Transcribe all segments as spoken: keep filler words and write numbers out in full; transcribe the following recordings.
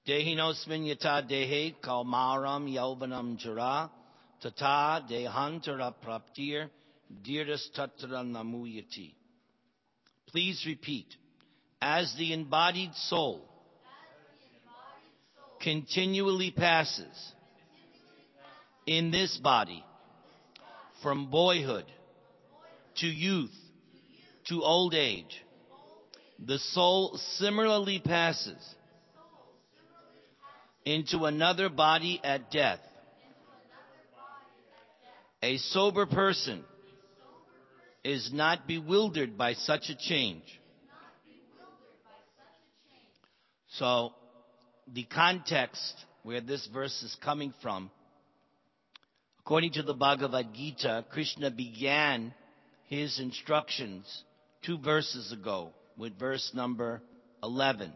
Dehinosmin yata dehe kalmaram yauvanam jara tata dehantara praptir dirdas tatra namuyati. Please repeat. As the embodied soul continually passes in this body from boyhood to youth to old age, the soul similarly passes into another body at death. A sober person is not bewildered by such a change. So, the context where this verse is coming from, according to the Bhagavad Gita, Krishna began his instructions two verses ago with verse number eleven.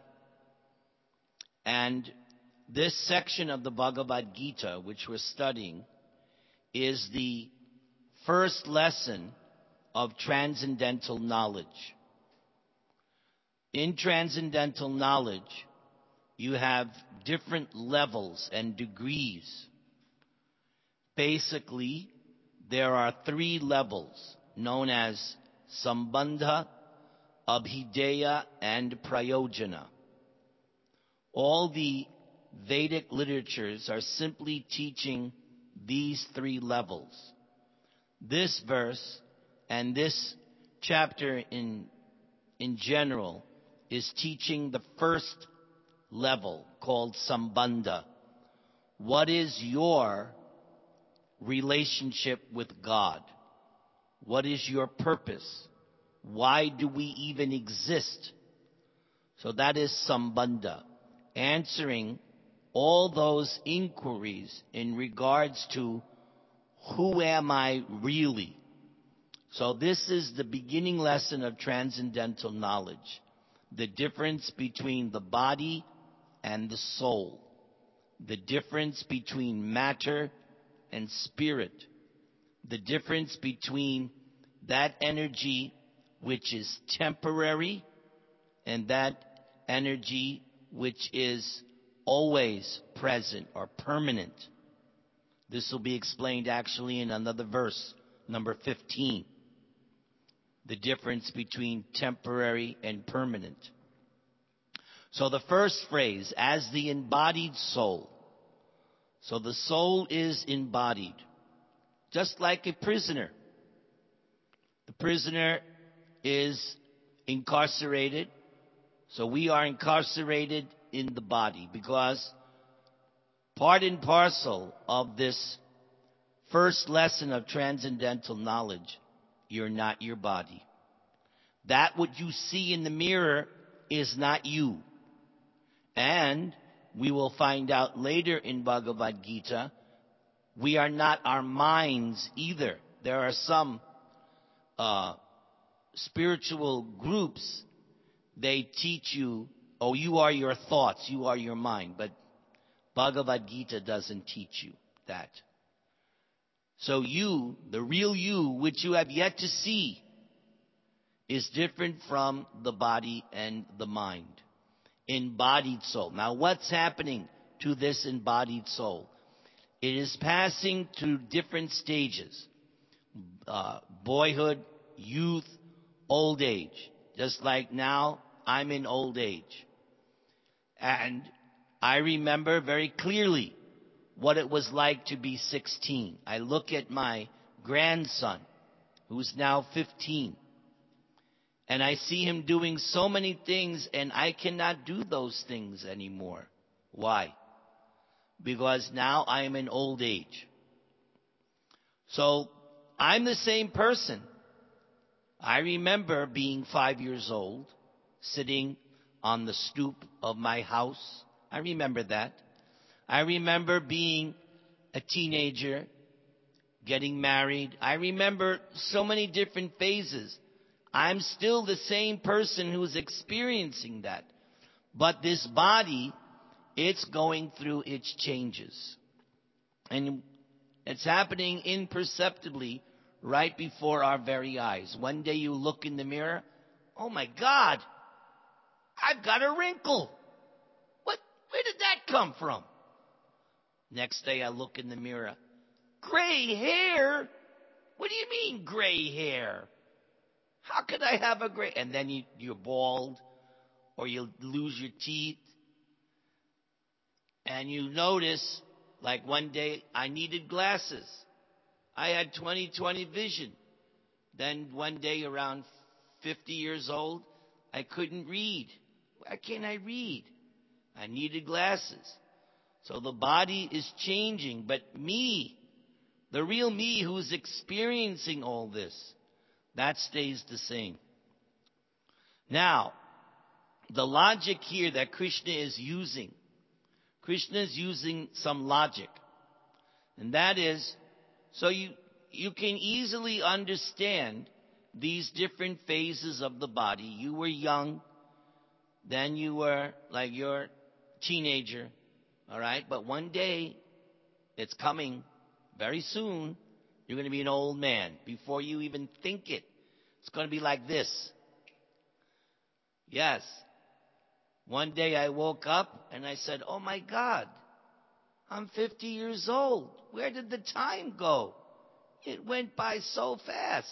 And this section of the Bhagavad Gita, which we're studying, is the first lesson of transcendental knowledge. In transcendental knowledge, you have different levels and degrees. Basically, there are three levels known as Sambandha, Abhideya, and Prayojana. All the Vedic literatures are simply teaching these three levels. This verse and this chapter in, in general is teaching the first level called Sambandha. What is your relationship with God? What is your purpose? Why do we even exist? So that is Sambandha, answering all those inquiries in regards to who am I really? So this is the beginning lesson of transcendental knowledge. The difference between the body and the soul. The difference between matter and spirit. The difference between that energy which is temporary and that energy which is always present or permanent. This will be explained actually in another verse, number fifteen. The difference between temporary and permanent. So the first phrase, as the embodied soul. So the soul is embodied, just like a prisoner. The prisoner is incarcerated. So we are incarcerated in the body because part and parcel of this first lesson of transcendental knowledge, you're not your body. That what you see in the mirror is not you. And we will find out later in Bhagavad Gita, we are not our minds either. There are some uh, spiritual groups, they teach you, oh, you are your thoughts, you are your mind. But Bhagavad Gita doesn't teach you that. So you, the real you, which you have yet to see, is different from the body and the mind. Embodied soul. Now what's happening to this embodied soul? It is passing through different stages. Uh, boyhood, youth, old age. Just like now, I'm in old age. And I remember very clearly what it was like to be sixteen. I look at my grandson, who's now fifteen, and I see him doing so many things, and I cannot do those things anymore. Why? Because now I am in old age. So I'm the same person. I remember being five years old, sitting on the stoop of my house. I remember that. I remember being a teenager, getting married. I remember so many different phases. I'm still the same person who's experiencing that. But this body, it's going through its changes. And it's happening imperceptibly right before our very eyes. One day you look in the mirror, oh my God, I've got a wrinkle. What? Where did that come from? Next day I look in the mirror. Gray hair? What do you mean gray hair? How could I have a gray? And then you, you're bald, or you lose your teeth. And you notice, like one day I needed glasses. I had twenty twenty vision. Then one day around fifty years old, I couldn't read. Why can't I read? I needed glasses. So the body is changing, but me, the real me who's experiencing all this, that stays the same. Now, the logic here that Krishna is using, Krishna is using some logic. And that is, so you, you can easily understand these different phases of the body. You were young, then you were like you're a teenager, all right? But one day, it's coming very soon, you're going to be an old man. Before you even think it, it's going to be like this. Yes. One day I woke up and I said, oh my God, I'm fifty years old. Where did the time go? It went by so fast.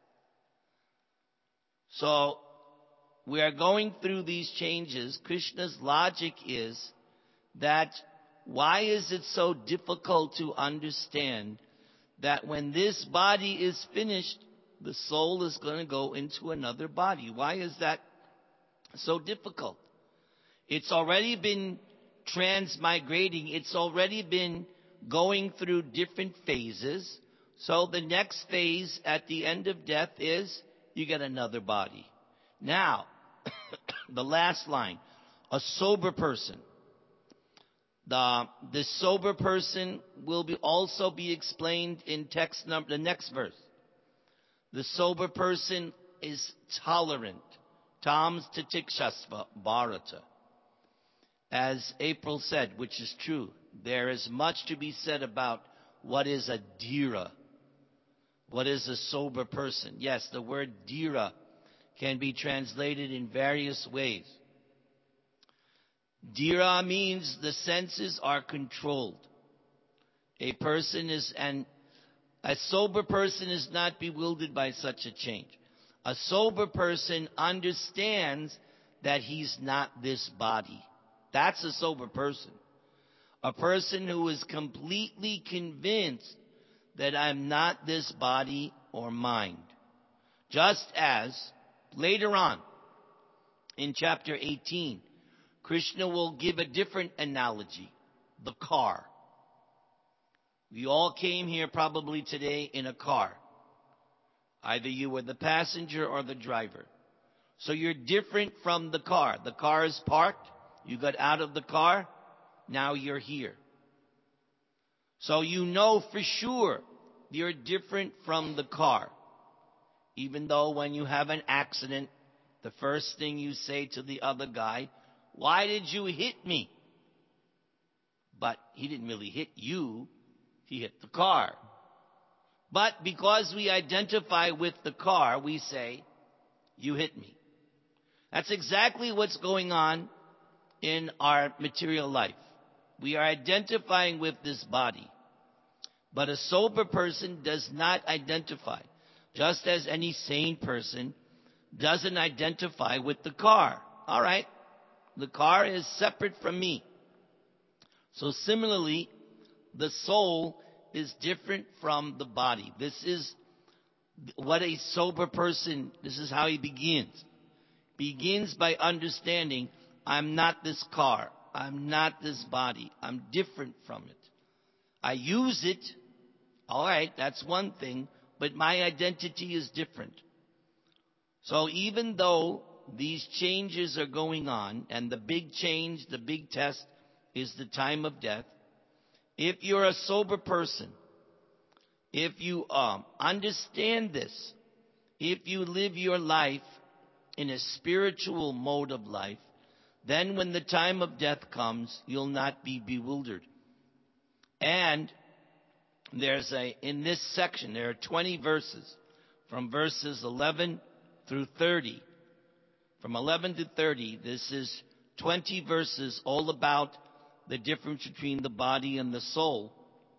So we are going through these changes. Krishna's logic is that why is it so difficult to understand that when this body is finished, the soul is going to go into another body? Why is that so difficult? It's already been transmigrating. It's already been going through different phases. So the next phase at the end of death is you get another body. Now, the last line, a sober person. The, the sober person will be also be explained in text number, the next verse. The sober person is tolerant. Tams tatikshasva bharata. As April said, which is true, there is much to be said about what is a dhira. What is a sober person? Yes, the word dhira can be translated in various ways. Dhira means the senses are controlled. A person is, and a sober person is not bewildered by such a change. A sober person understands that he's not this body. That's a sober person. A person who is completely convinced that I'm not this body or mind. Just as later on in chapter eighteen, Krishna will give a different analogy, the car. We all came here probably today in a car. Either you were the passenger or the driver. So you're different from the car. The car is parked. You got out of the car. Now you're here. So you know for sure you're different from the car. Even though when you have an accident, the first thing you say to the other guy, why did you hit me? But he didn't really hit you. He hit the car. But because we identify with the car, we say, you hit me. That's exactly what's going on in our material life. We are identifying with this body. But a sober person does not identify. Just as any sane person doesn't identify with the car. All right. The car is separate from me. So similarly, the soul is different from the body. This is what a sober person, this is how he begins. Begins by understanding, I'm not this car. I'm not this body. I'm different from it. I use it. All right, that's one thing. But my identity is different. So even though these changes are going on, and the big change, the big test, is the time of death, if you're a sober person, if you um, understand this, if you live your life in a spiritual mode of life, then when the time of death comes, you'll not be bewildered. And there's a, in this section, there are twenty verses, from verses eleven through thirty. From eleven to thirty, this is twenty verses all about the difference between the body and the soul.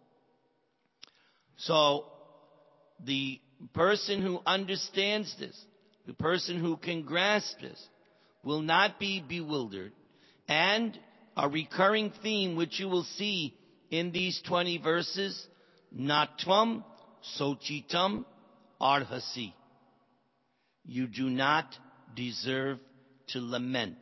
So the person who understands this, the person who can grasp this, will not be bewildered. And a recurring theme which you will see in these twenty verses, natvam sochitam arhasi. You do not deserve to lament.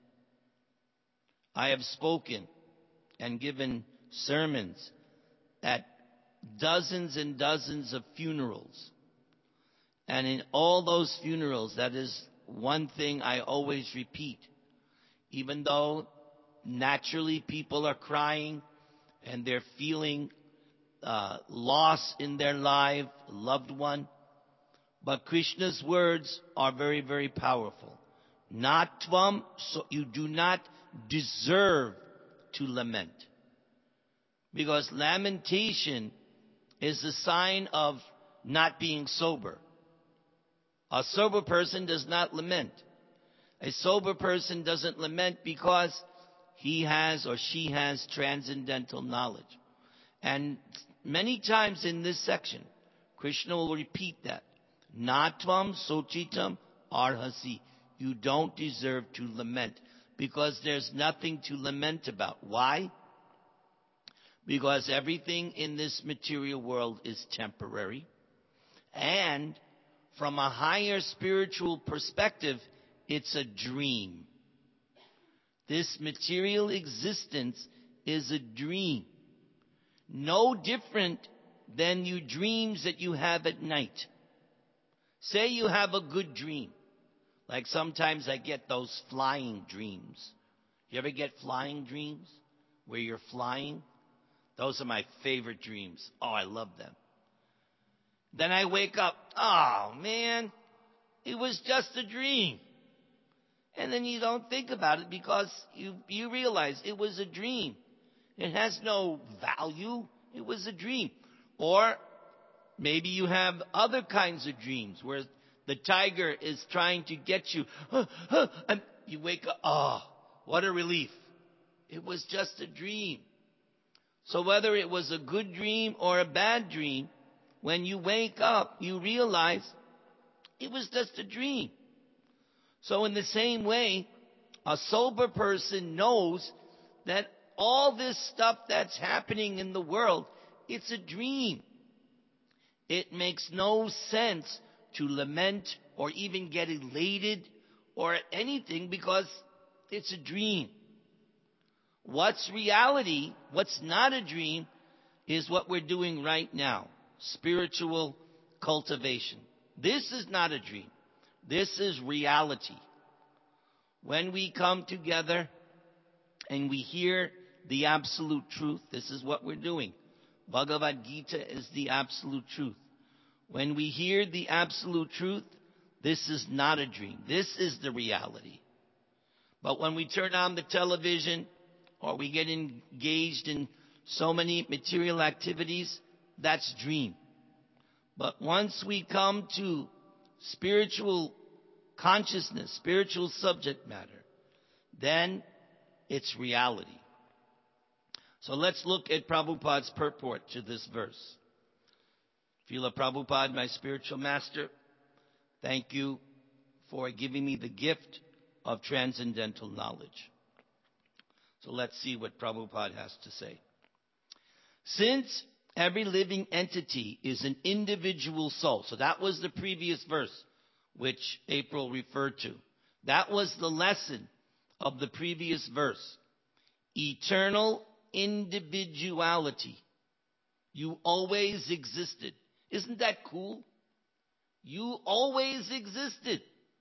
I have spoken and given sermons at dozens and dozens of funerals. And in all those funerals, that is one thing I always repeat. Even though naturally people are crying and they're feeling uh, loss in their life, loved one, but Krishna's words are very, very powerful. Natvam, so you do not deserve to lament. Because lamentation is a sign of not being sober. A sober person does not lament. A sober person doesn't lament because he has or she has transcendental knowledge. And many times in this section, Krishna will repeat that. Natvam sochitam arhasi. You don't deserve to lament because there's nothing to lament about. Why? Because everything in this material world is temporary. And from a higher spiritual perspective, it's a dream. This material existence is a dream. No different than you dreams that you have at night. Say you have a good dream. Like sometimes I get those flying dreams. You ever get flying dreams where you're flying? Those are my favorite dreams. Oh, I love them. Then I wake up. Oh, man, it was just a dream. And then you don't think about it because you, you realize it was a dream. It has no value. It was a dream. Or maybe you have other kinds of dreams where the tiger is trying to get you. And you wake up. Oh, what a relief. It was just a dream. So whether it was a good dream or a bad dream, when you wake up, you realize it was just a dream. So in the same way, a sober person knows that all this stuff that's happening in the world, it's a dream. It makes no sense to lament or even get elated or anything because it's a dream. What's reality, what's not a dream, is what we're doing right now. Spiritual cultivation. This is not a dream. This is reality. When we come together and we hear the absolute truth, this is what we're doing. Bhagavad Gita is the absolute truth. When we hear the absolute truth, this is not a dream. This is the reality. But when we turn on the television or we get engaged in so many material activities, that's dream. But once we come to spiritual consciousness, spiritual subject matter, then it's reality. So let's look at Prabhupada's purport to this verse. Srila Prabhupada, my spiritual master, thank you for giving me the gift of transcendental knowledge. So let's see what Prabhupada has to say. Since every living entity is an individual soul. So that was the previous verse which April referred to. That was the lesson of the previous verse. Eternal individuality. You always existed. Isn't that cool? You always existed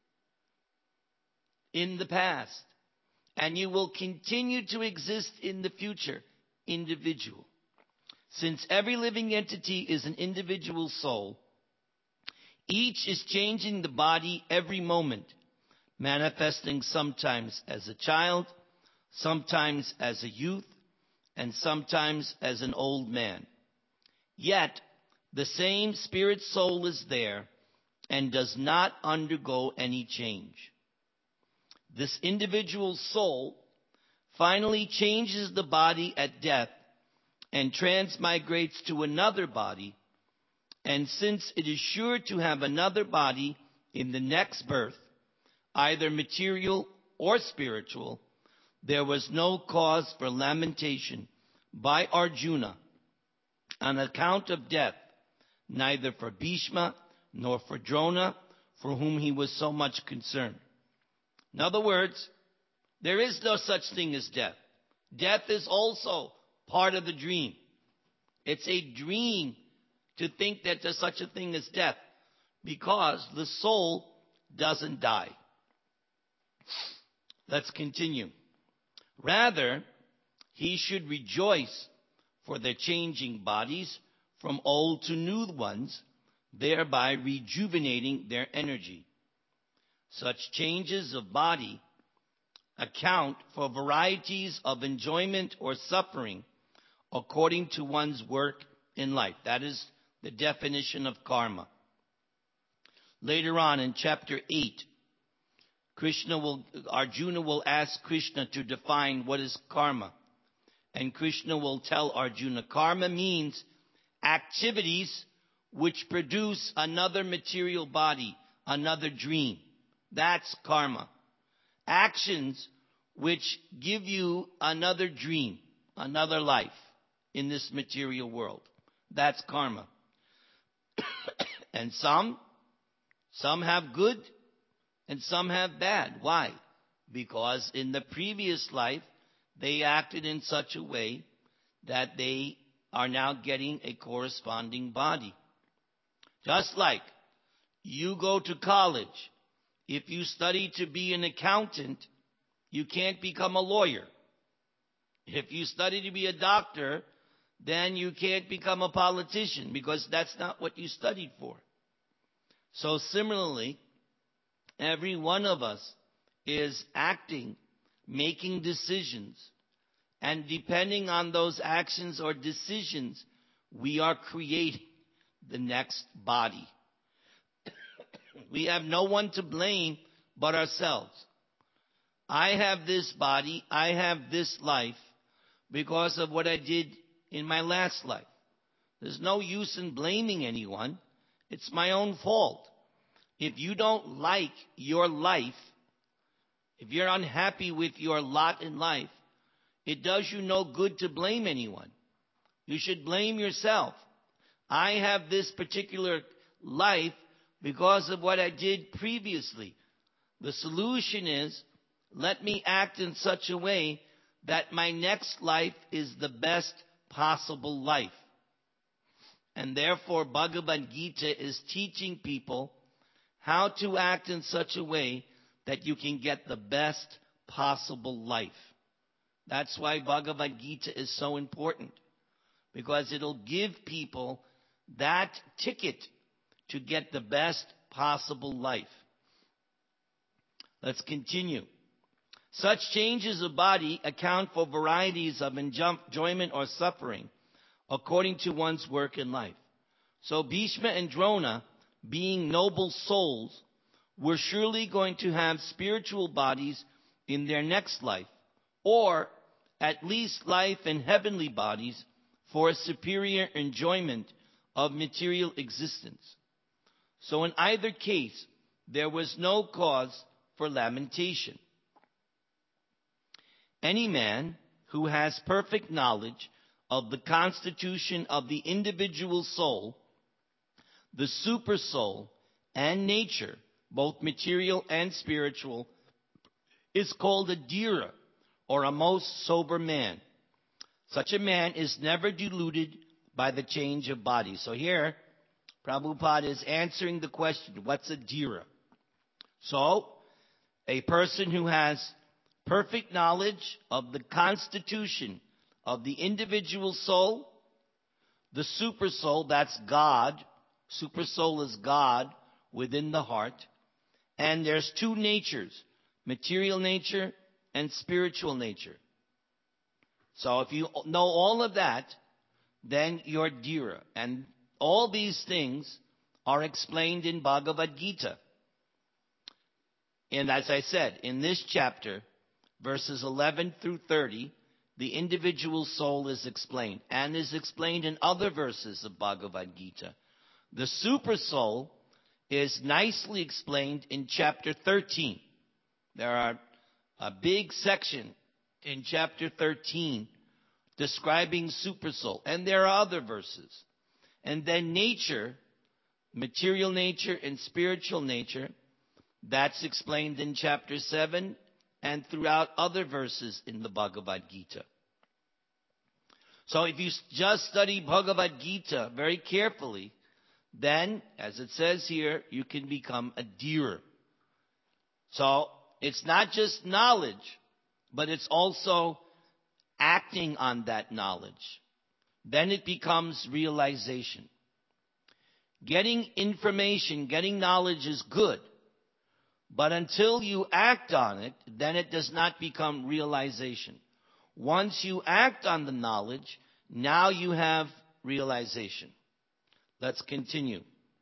in the past. And you will continue to exist in the future. Individual. Since every living entity is an individual soul, each is changing the body every moment, manifesting sometimes as a child, sometimes as a youth, and sometimes as an old man. Yet, the same spirit soul is there and does not undergo any change. This individual soul finally changes the body at death and transmigrates to another body, and since it is sure to have another body in the next birth, either material or spiritual, there was no cause for lamentation by Arjuna on account of death, neither for Bhishma nor for Drona, for whom he was so much concerned. In other words, there is no such thing as death. Death is also part of the dream. It's a dream to think that there's such a thing as death, because the soul doesn't die. Let's continue. Rather, he should rejoice for their changing bodies from old to new ones, thereby rejuvenating their energy. Such changes of body account for varieties of enjoyment or suffering according to one's work in life. That is the definition of karma. Later on in chapter eight, Krishna will, Arjuna will ask Krishna to define what is karma. And Krishna will tell Arjuna, karma means activities which produce another material body, another dream. That's karma. Actions which give you another dream, another life in this material world. That's karma. And some, some have good and some have bad. Why? Because in the previous life, they acted in such a way that they are now getting a corresponding body. Just like you go to college, if you study to be an accountant, you can't become a lawyer. If you study to be a doctor, then you can't become a politician, because that's not what you studied for. So similarly, every one of us is acting, making decisions, and depending on those actions or decisions, we are creating the next body. We have no one to blame but ourselves. I have this body, I have this life because of what I did in my last life. There's no use in blaming anyone. It's my own fault. If you don't like your life, if you're unhappy with your lot in life, it does you no good to blame anyone. You should blame yourself. I have this particular life because of what I did previously. The solution is, let me act in such a way that my next life is the best possible life. And therefore, Bhagavad Gita is teaching people how to act in such a way that you can get the best possible life. That's why Bhagavad Gita is so important, because it'll give people that ticket to get the best possible life. Let's continue. Such changes of body account for varieties of enjoyment or suffering according to one's work in life. So Bhishma and Drona, being noble souls, were surely going to have spiritual bodies in their next life, or at least life in heavenly bodies for a superior enjoyment of material existence. So in either case, there was no cause for lamentation. Any man who has perfect knowledge of the constitution of the individual soul, the super soul, and nature, both material and spiritual, is called a dhira, or a most sober man. Such a man is never deluded by the change of body. So here, Prabhupada is answering the question, what's a dhira? So, a person who has perfect knowledge of the constitution of the individual soul, the super soul, that's God. Super soul is God within the heart. And there's two natures, material nature and spiritual nature. So if you know all of that, then you're dhira. And all these things are explained in Bhagavad Gita. And as I said, in this chapter, verses eleven through thirty, the individual soul is explained, and is explained in other verses of Bhagavad Gita. The super soul is nicely explained in chapter thirteen. There are a big section in chapter thirteen describing super soul, and there are other verses. And then nature, material nature and spiritual nature, that's explained in chapter seven and throughout other verses in the Bhagavad Gita. So if you just study Bhagavad Gita very carefully, then, as it says here, you can become a deer. So it's not just knowledge, but it's also acting on that knowledge. Then it becomes realization. Getting information, getting knowledge is good. But until you act on it, then it does not become realization. Once you act on the knowledge, now you have realization. Let's continue.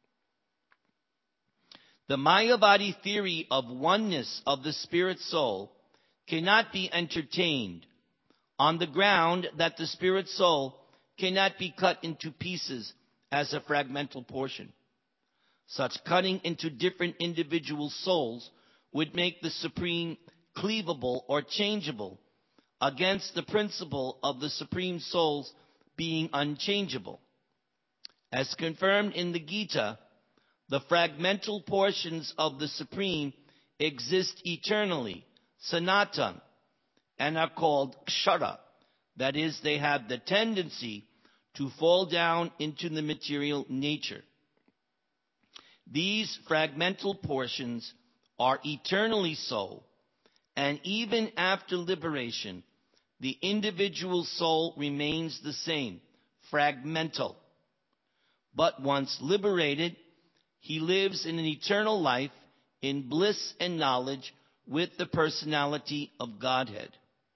The Mayavadi theory of oneness of the spirit soul cannot be entertained on the ground that the spirit soul cannot be cut into pieces as a fragmental portion. Such cutting into different individual souls would make the supreme cleavable or changeable against the principle of the supreme souls being unchangeable. As confirmed in the Gita, the fragmental portions of the supreme exist eternally, sanatan, and are called kshara. That is, they have the tendency to fall down into the material nature. These fragmental portions are eternally so, and even after liberation, the individual soul remains the same, fragmental. But once liberated, he lives in an eternal life in bliss and knowledge with the personality of Godhead.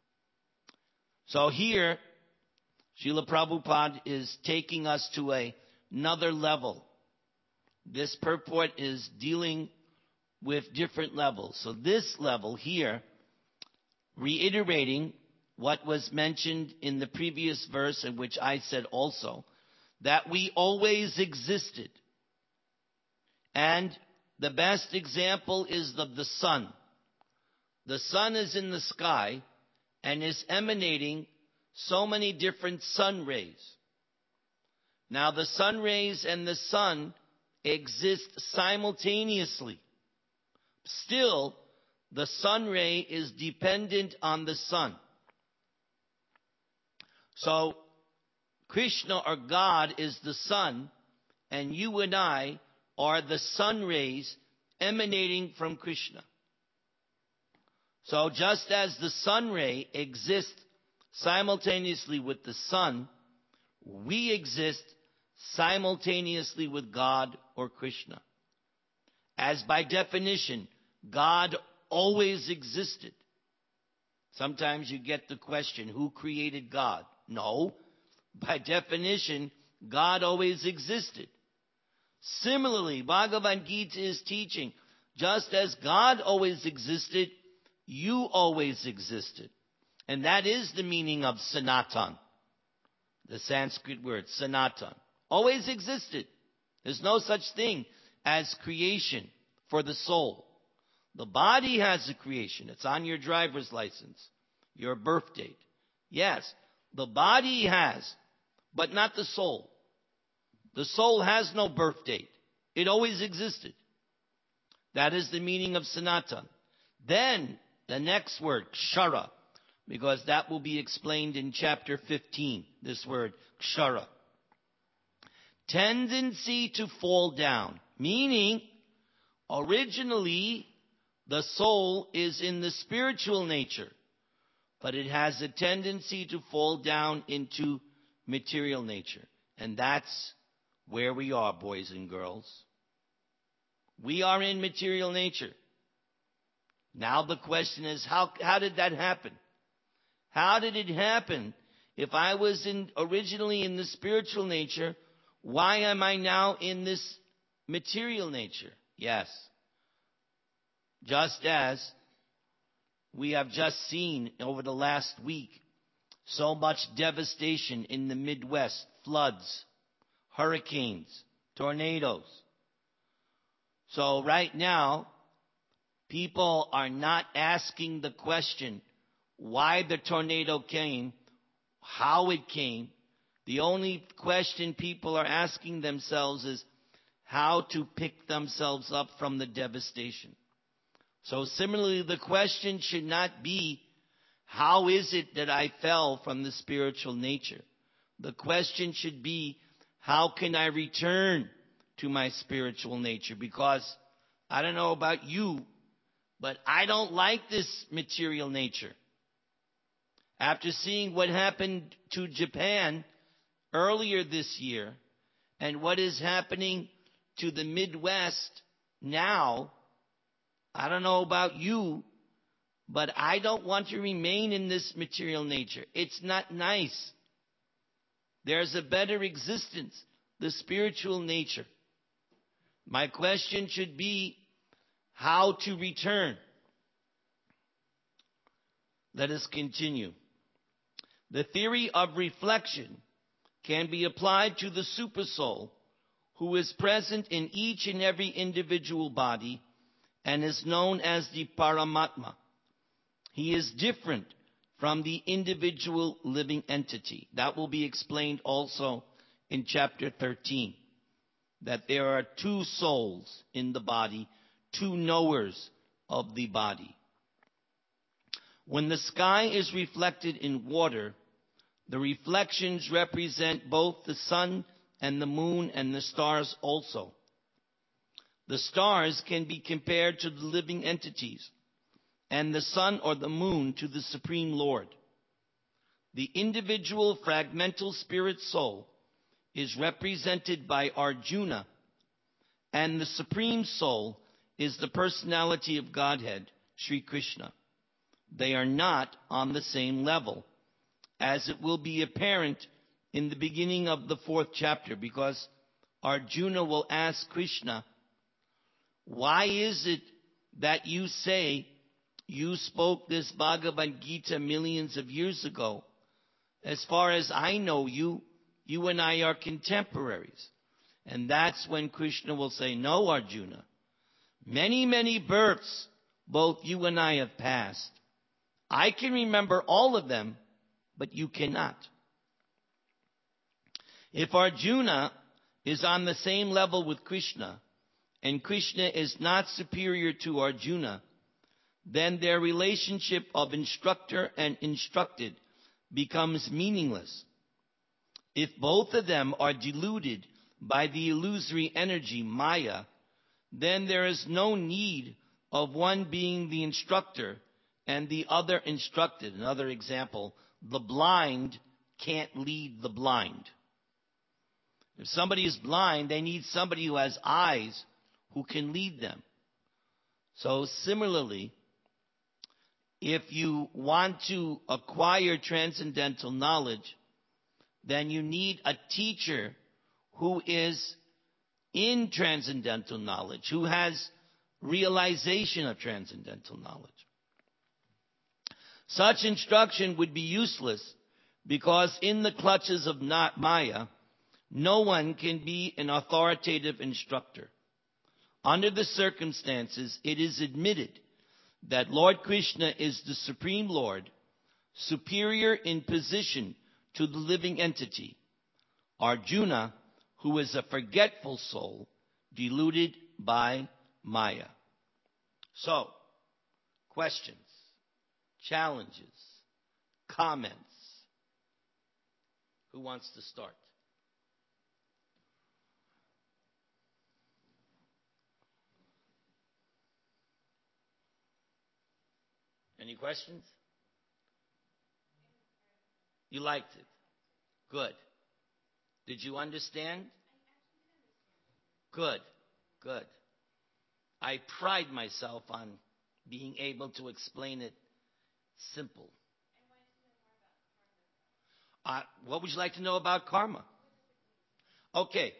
So here, Srila Prabhupada is taking us to a, another level. This purport is dealing with different levels. So this level here, reiterating what was mentioned in the previous verse, in which I said also, that we always existed. And the best example is of the sun. The sun is in the sky and is emanating so many different sun rays. Now the sun rays and the sun exist simultaneously. Still, the sun ray is dependent on the sun. So, Krishna or God is the sun, and you and I are the sun rays emanating from Krishna. So just as the sun ray exists simultaneously with the sun, we exist simultaneously with God or Krishna. As by definition, God always existed. Sometimes you get the question, who created God? No. By definition, God always existed. Similarly, Bhagavad Gita is teaching, just as God always existed, you always existed. And that is the meaning of Sanatan, the Sanskrit word, Sanatan. Always existed. There's no such thing as creation for the soul. The body has a creation. It's on your driver's license, your birth date. Yes, the body has, but not the soul. The soul has no birth date. It always existed. That is the meaning of Sanatan. Then, the next word, kshara, because that will be explained in chapter fifteen, this word, kshara. Tendency to fall down, meaning, originally, the soul is in the spiritual nature, but it has a tendency to fall down into material nature. And that's where we are, boys and girls. We are in material nature. Now the question is, how, how did that happen? How did it happen? If I was in, originally in the spiritual nature, why am I now in this material nature? Yes. Just as We have just seen over the last week so much devastation in the Midwest, floods, hurricanes, tornadoes. So right now, people are not asking the question why the tornado came, how it came. The only question people are asking themselves is how to pick themselves up from the devastation. So similarly, the question should not be, how is it that I fell from the spiritual nature? The question should be, how can I return to my spiritual nature? Because I don't know about you, but I don't like this material nature. After seeing what happened to Japan earlier this year and what is happening to the Midwest now, I don't know about you, but I don't want to remain in this material nature. It's not nice. There's a better existence, the spiritual nature. My question should be how to return. Let us continue. The theory of reflection can be applied to the supersoul who is present in each and every individual body and is known as the Paramatma. He is different from the individual living entity. That will be explained also in chapter thirteen, that there are two souls in the body, two knowers of the body. When the sky is reflected in water, the reflections represent both the sun and the moon and the stars also. The stars can be compared to the living entities, and the sun or the moon to the Supreme Lord. The individual fragmental spirit soul is represented by Arjuna, and the Supreme Soul is the personality of Godhead, Sri Krishna. They are not on the same level, as it will be apparent in the beginning of the fourth chapter, because Arjuna will ask Krishna, why is it that you say you spoke this Bhagavad Gita millions of years ago? As far as I know you, you and I are contemporaries. And that's when Krishna will say, no, Arjuna, many, many births both you and I have passed. I can remember all of them, but you cannot. If Arjuna is on the same level with Krishna, and Krishna is not superior to Arjuna, then their relationship of instructor and instructed becomes meaningless. If both of them are deluded by the illusory energy, Maya, then there is no need of one being the instructor and the other instructed. Another example, the blind can't lead the blind. If somebody is blind, they need somebody who has eyes who can lead them. So similarly, if you want to acquire transcendental knowledge, then you need a teacher who is in transcendental knowledge, who has realization of transcendental knowledge. Such instruction would be useless because in the clutches of Maya, no one can be an authoritative instructor. Under the circumstances, it is admitted that Lord Krishna is the Supreme Lord, superior in position to the living entity. Arjuna, who is a forgetful soul, deluded by Maya. So, questions, challenges, comments. Who wants to start? Any questions? You liked it? Good. Did you understand? Good. Good. I pride myself on being able to explain it simple. Uh, what would you like to know about karma? Okay.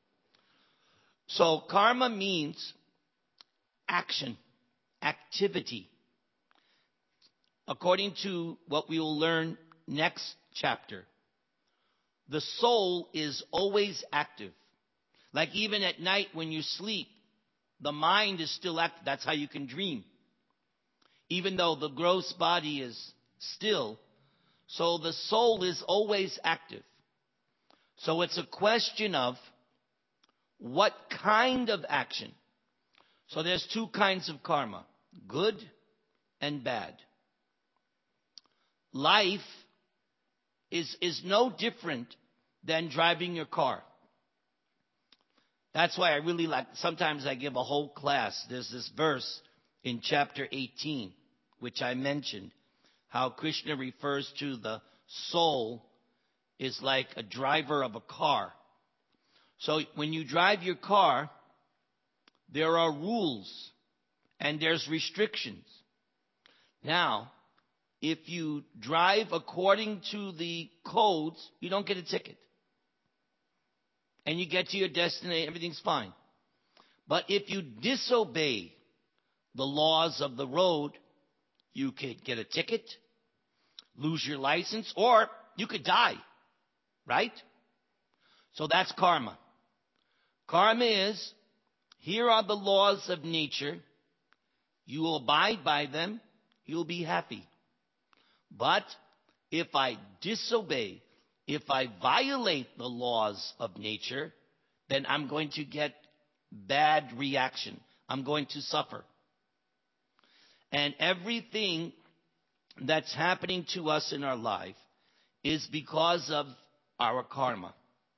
So karma means action, activity. according to what we will learn next chapter, the soul is always active. Like even at night when you sleep, the mind is still active. That's how you can dream. Even though the gross body is still, so the soul is always active. So it's a question of what kind of action. So there's two kinds of karma, good and bad. Life is, is no different than driving your car. That's why I really like, sometimes I give a whole class. There's this verse in chapter eighteen, which I mentioned, how Krishna refers to the soul is like a driver of a car. So when you drive your car, there are rules and there's restrictions. Now, if you drive according to the codes, you don't get a ticket. And you get to your destination, everything's fine. But if you disobey the laws of the road, you could get a ticket, lose your license, or you could die. Right? So that's karma. Karma is, here are the laws of nature. You will abide by them. You'll be happy. But if I disobey, if I violate the laws of nature, then I'm going to get bad reaction. I'm going to suffer. And everything that's happening to us in our life is because of our karma.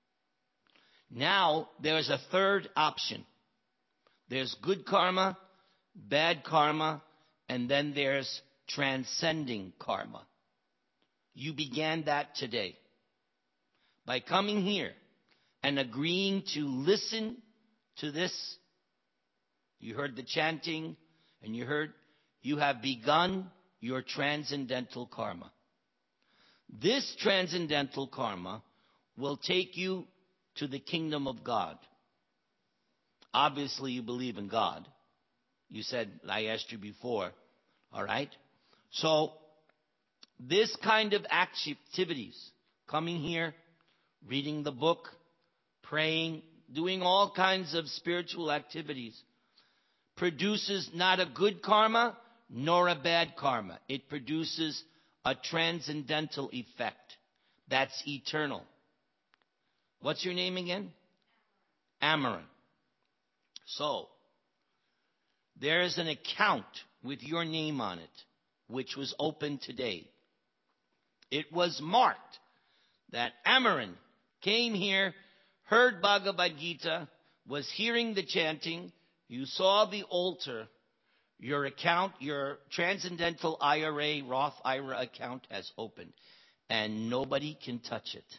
Now, there's a third option. There's good karma, bad karma, and then there's transcending karma. You began that today. By coming here and agreeing to listen to this, you heard the chanting, and you heard, you have begun your transcendental karma. This transcendental karma will take you to the kingdom of God. Obviously, you believe in God. You said, I asked you before. All right? So, this kind of activities, coming here, reading the book, praying, doing all kinds of spiritual activities, produces not a good karma nor a bad karma. It produces a transcendental effect that's eternal. What's your name again? Amaran. So, there is an account with your name on it, which was opened today. It was marked that Amaran came here, heard Bhagavad Gita, was hearing the chanting, you saw the altar, your account, your transcendental I R A, Roth I R A account has opened, and nobody can touch it.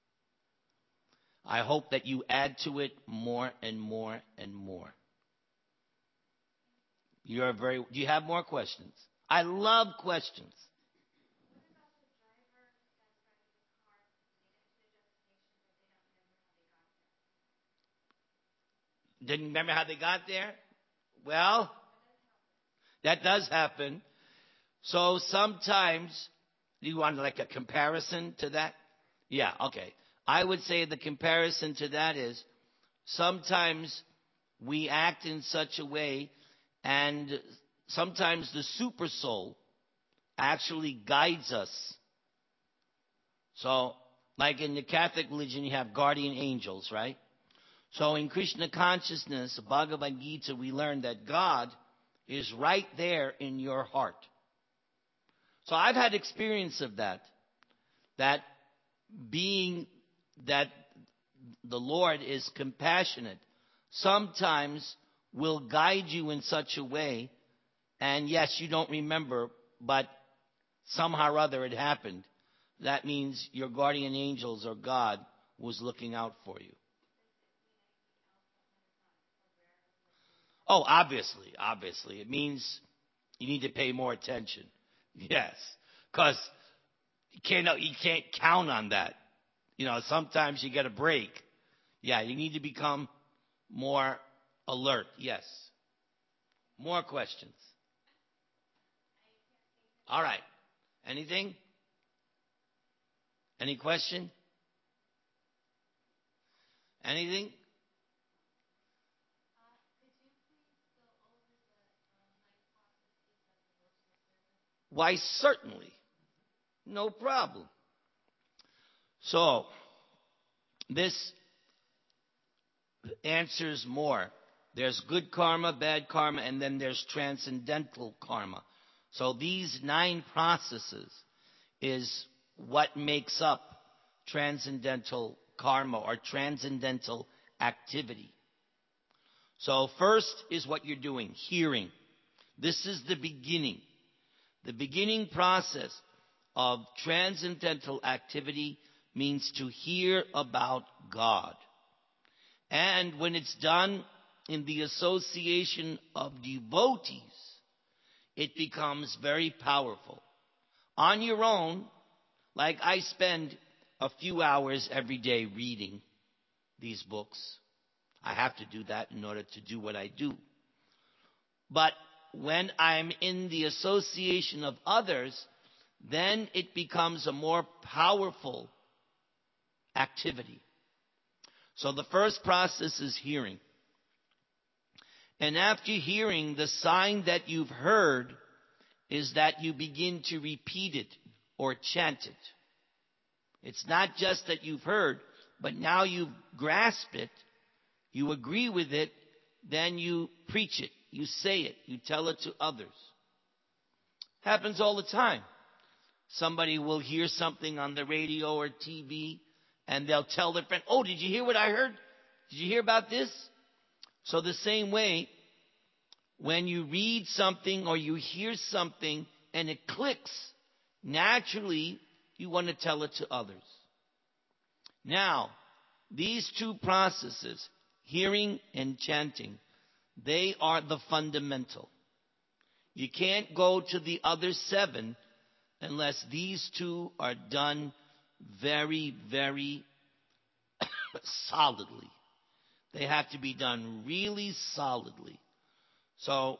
I hope that you add to it more and more and more. You're very. Do you have more questions? I love questions. Didn't remember how they got there? Well, that does happen. So sometimes, you want like a comparison to that? Yeah, okay. I would say the comparison to that is sometimes we act in such a way, and sometimes the super soul actually guides us. So, like in the Catholic religion, you have guardian angels, right? So in Krishna consciousness, Bhagavad Gita, we learn that God is right there in your heart. So I've had experience of that. That being that the Lord is compassionate, sometimes will guide you in such a way, and yes, you don't remember, but somehow or other it happened. That means your guardian angels or God was looking out for you. Oh, obviously, obviously. It means you need to pay more attention. Yes, because you can't, you can't count on that. You know, sometimes you get a break. Yeah, you need to become more alert. Yes. More questions. All right. Anything? Any question? Anything? Why, certainly. No problem. So, this answers more. There's good karma, bad karma, and then there's transcendental karma. So these nine processes is what makes up transcendental karma or transcendental activity. So first is what you're doing, hearing. This is the beginning. The beginning process of transcendental activity means to hear about God. And when it's done in the association of devotees, it becomes very powerful. On your own, like I spend a few hours every day reading these books. I have to do that in order to do what I do. But when I'm in the association of others, then it becomes a more powerful activity. So the first process is hearing. And after hearing, the sign that you've heard is that you begin to repeat it or chant it. It's not just that you've heard, but now you grasp it, you agree with it, then you preach it, you say it, you tell it to others. Happens all the time. Somebody will hear something on the radio or T V, and they'll tell their friend, oh, did you hear what I heard? Did you hear about this? So the same way, when you read something or you hear something and it clicks, naturally you want to tell it to others. Now, these two processes, hearing and chanting, they are the fundamental. You can't go to the other seven unless these two are done very, very solidly. They have to be done really solidly. So,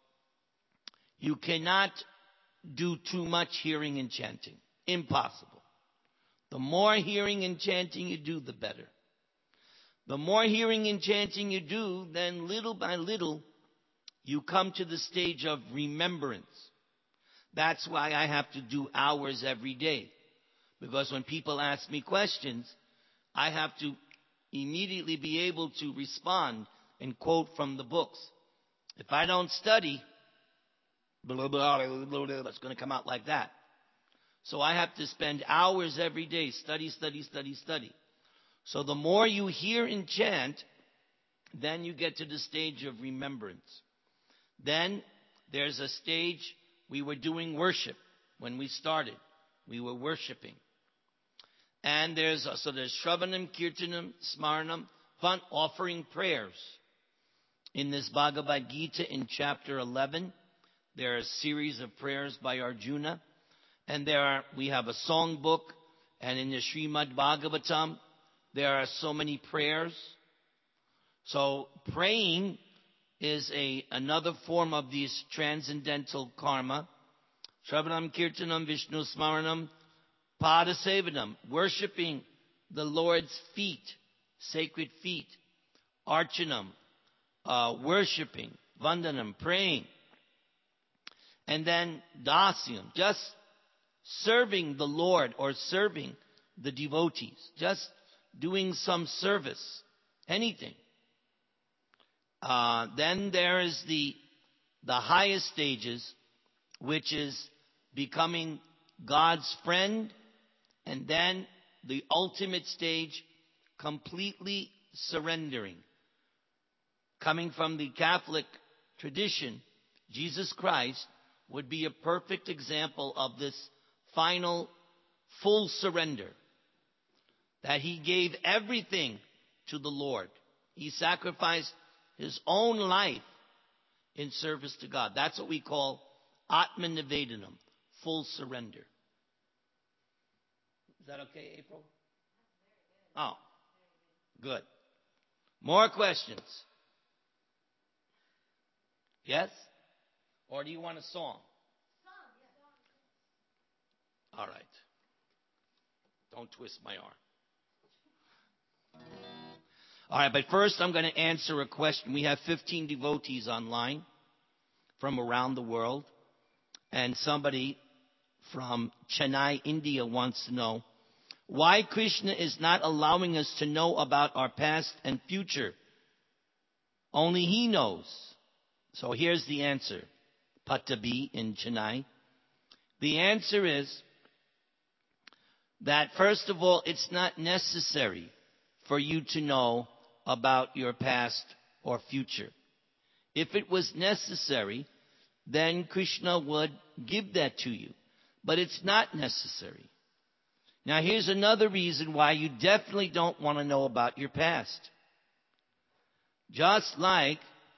you cannot do too much hearing and chanting. Impossible. The more hearing and chanting you do, the better. The more hearing and chanting you do, then little by little, you come to the stage of remembrance. That's why I have to do hours every day. Because when people ask me questions, I have to immediately be able to respond and quote from the books. If I don't study, blah, blah, blah, blah, blah, it's going to come out like that. So I have to spend hours every day, study, study, study, study. So the more you hear and chant, then you get to the stage of remembrance. Then there's a stage, we were doing worship when we started. We were worshiping. And there's, so there's Shravanam, Kirtanam, Smaranam, fun, offering prayers. In this Bhagavad Gita in chapter eleven, there are a series of prayers by Arjuna. And there are, we have a song book, and in the Srimad Bhagavatam, there are so many prayers. So praying is a another form of this transcendental karma. Shravanam, Kirtanam, Vishnu Smaranam, Padasevanam, worshipping the Lord's feet, sacred feet. Archanam, uh, worshipping. Vandanam, praying. And then Dasyam, just serving the Lord or serving the devotees. Just doing some service. Anything. Uh, then there is the, the highest stages, which is becoming God's friend. And then the ultimate stage, completely surrendering. Coming from the Catholic tradition, Jesus Christ would be a perfect example of this final full surrender. That he gave everything to the Lord. He sacrificed his own life in service to God. That's what we call Atman Nivedanam, full surrender. Is that okay, April? Oh, good. More questions? Yes? Or do you want a song? All right. Don't twist my arm. All right, but first I'm going to answer a question. We have fifteen devotees online from around the world. And somebody from Chennai, India wants to know why Krishna is not allowing us to know about our past and future. Only He knows. So here's the answer. Patabi in Chennai. The answer is that, first of all, it's not necessary for you to know about your past or future. If it was necessary, then Krishna would give that to you. But it's not necessary. Now here's another reason why you definitely don't want to know about your past. Just like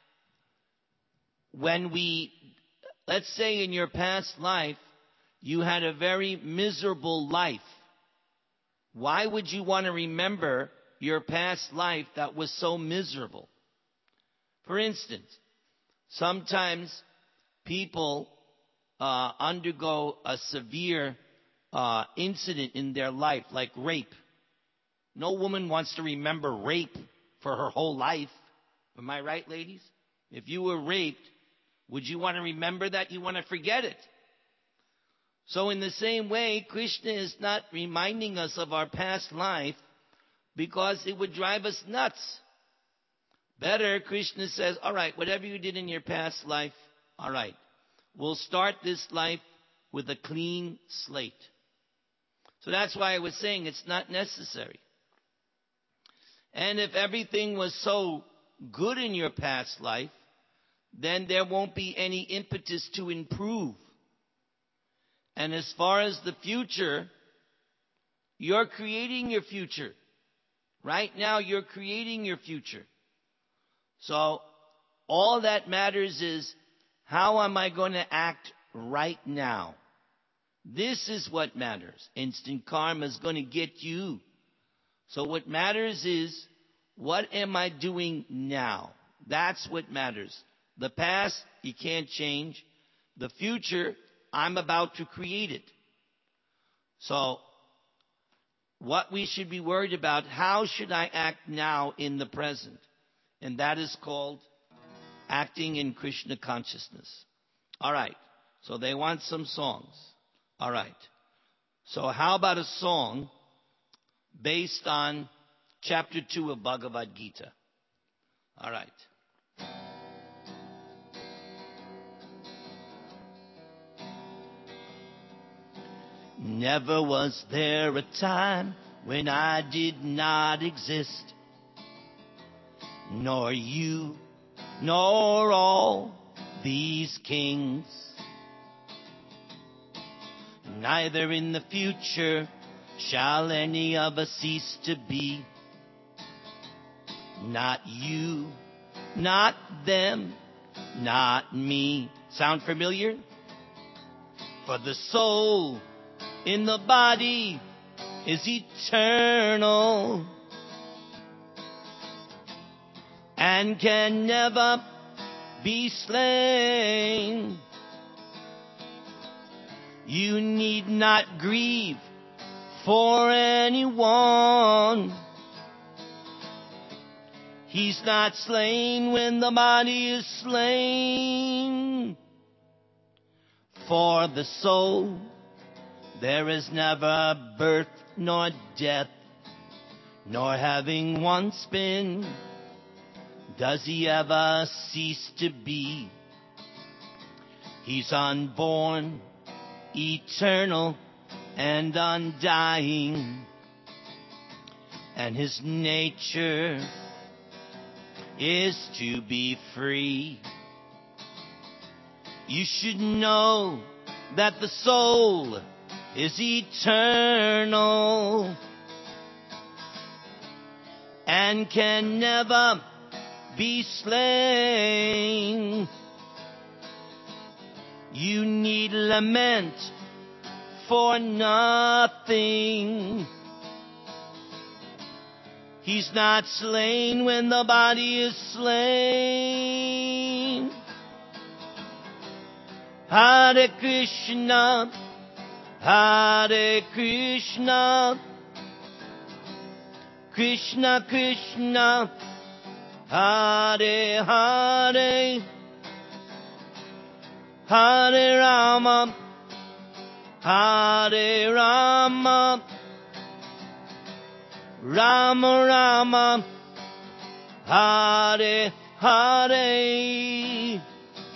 when we, let's say in your past life, you had a very miserable life. Why would you want to remember your past life that was so miserable? For instance, sometimes people uh, undergo a severe uh, incident in their life, like rape. No woman wants to remember rape for her whole life. Am I right, ladies? If you were raped, would you want to remember that? You want to forget it. So in the same way, Krishna is not reminding us of our past life because it would drive us nuts. Better, Krishna says, all right, whatever you did in your past life, all right, we'll start this life with a clean slate. So that's why I was saying it's not necessary. And if everything was so good in your past life, then there won't be any impetus to improve. And as far as the future, you're creating your future. Right now, you're creating your future. So all that matters is, how am I going to act right now? This is what matters. Instant karma is going to get you. So what matters is, what am I doing now? That's what matters. The past, you can't change. The future, I'm about to create it. So, what we should be worried about, how should I act now in the present? And that is called acting in Krishna consciousness. All right. So they want some songs. All right. So how about a song based on chapter two of Bhagavad Gita? All right. Never was there a time when I did not exist, nor you, nor all these kings. Neither in the future shall any of us cease to be. Not you, not them, not me. Sound familiar? For the soul in the body is eternal and can never be slain. You need not grieve for anyone. He's not slain when the body is slain. For the soul there is never birth nor death, nor having once been does he ever cease to be. He's unborn, eternal, and undying, and his nature is to be free. You should know that the soul is eternal and can never be slain. You need lament for nothing. He's not slain when the body is slain. Hare Krishna, Hare Krishna, Krishna Krishna, Hare Hare, Hare Rama, Hare Rama, Rama Rama, Hare Hare.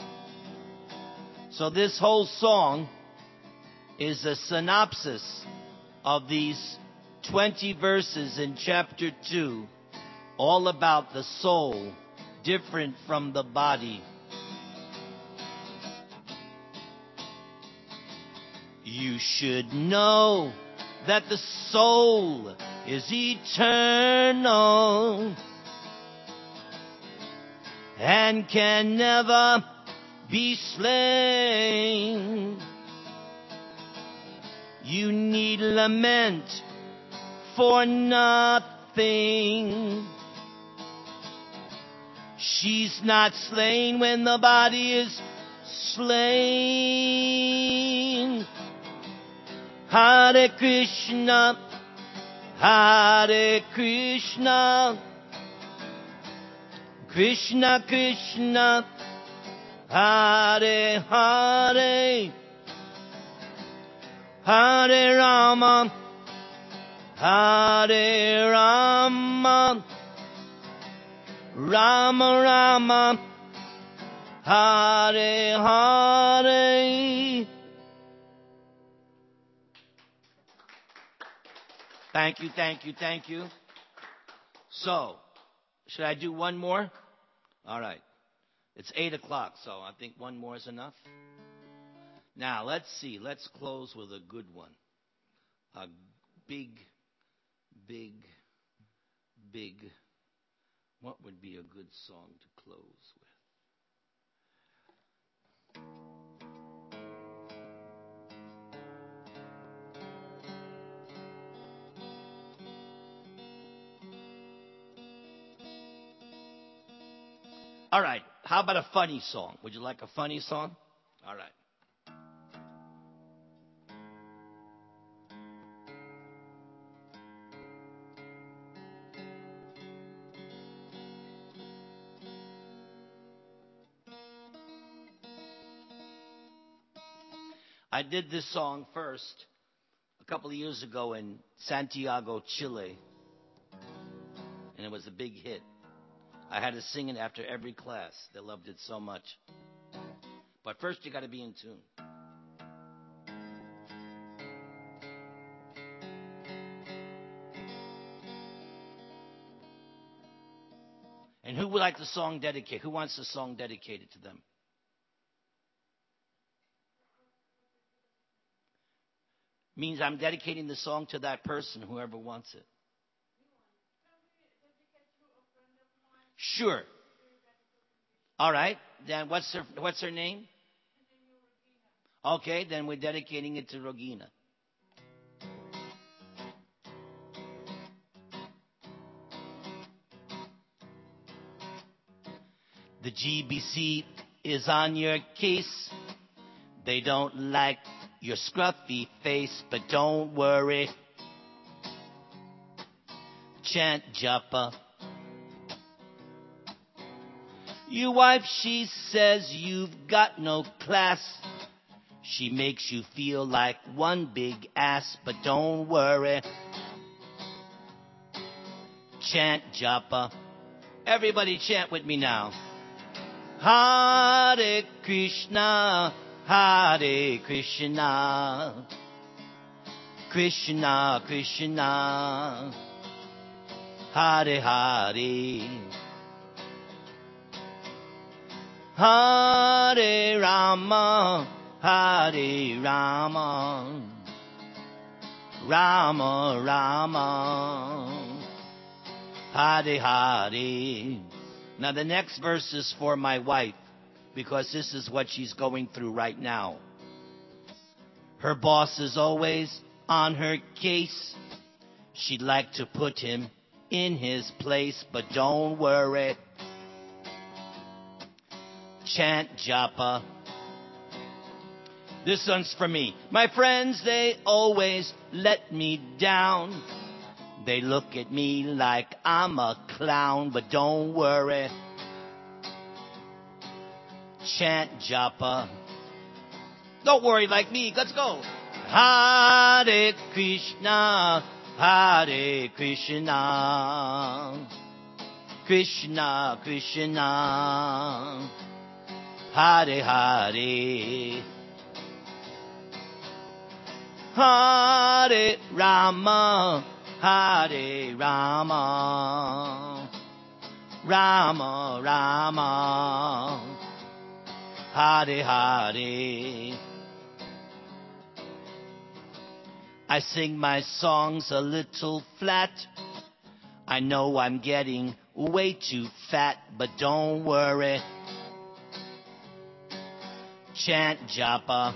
So this whole song is a synopsis of these twenty verses in chapter two, all about the soul, different from the body. You should know that the soul is eternal and can never be slain. You need lament for nothing. She's not slain when the body is slain. Hare Krishna, Hare Krishna, Krishna Krishna, Hare Hare, Hare Rama, Hare Rama, Rama Rama, Hare Hare. Thank you, thank you, thank you. So, should I do one more? All right. It's eight o'clock, so I think one more is enough. Now, let's see. Let's close with a good one. A big, big, big. What would be a good song to close with? All right. How about a funny song? Would you like a funny song? All right. I did this song first a couple of years ago in Santiago, Chile, and it was a big hit. I had to sing it after every class. They loved it so much. But first, you got to be in tune. And who would like the song dedicated? Who wants the song dedicated to them? Means I'm dedicating the song to that person, whoever wants it. Sure. All right. Then what's her what's her name? Okay, then we're dedicating it to Rogina. The G B C is on your case. They don't like your scruffy face, but don't worry. Chant japa. Your wife, she says you've got no class. She makes you feel like one big ass, but don't worry. Chant japa. Everybody chant with me now. Hare Krishna, Hare Krishna, Krishna Krishna, Hare Hare, Hare Rama, Hare Rama, Rama Rama, Hare Hare. Now the next verse is for my wife, because this is what she's going through right now. Her boss is always on her case. She'd like to put him in his place, but don't worry. Chant japa. This one's for me. My friends, they always let me down. They look at me like I'm a clown, but don't worry. Chant japa. Don't worry like me. Let's go. Hare Krishna, Hare Krishna, Krishna Krishna, Hare Hare, Hare Rama, Hare Rama, Rama Rama, Hare Hare. I sing my songs a little flat. I know I'm getting way too fat, but don't worry. Chant japa.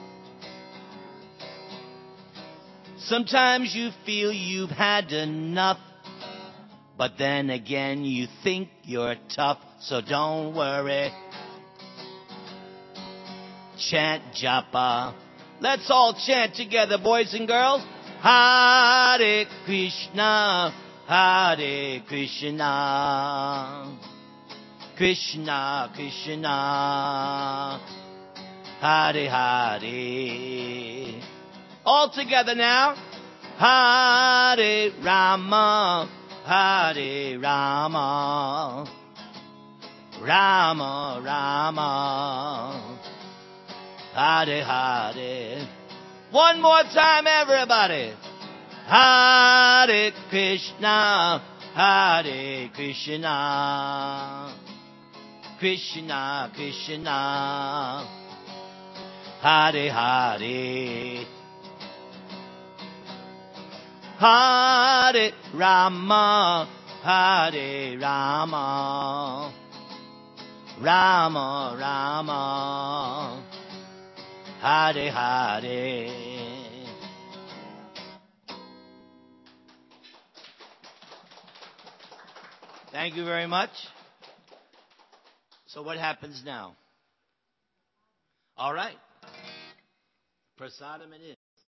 Sometimes you feel you've had enough, but then again you think you're tough, so don't worry. Chant japa. Let's all chant together, boys and girls. Hare Krishna, Hare Krishna, Krishna Krishna, Hare Hare. All together now. Hare Rama, Hare Rama, Rama Rama, Hare Hare. One more time, everybody. Hare Krishna, Hare Krishna, Krishna Krishna, Hare Hare. Hare Rama, Hare Rama, Rama Rama, Hare Hare. Thank you very much. So what happens now? All right. Prasadam it is.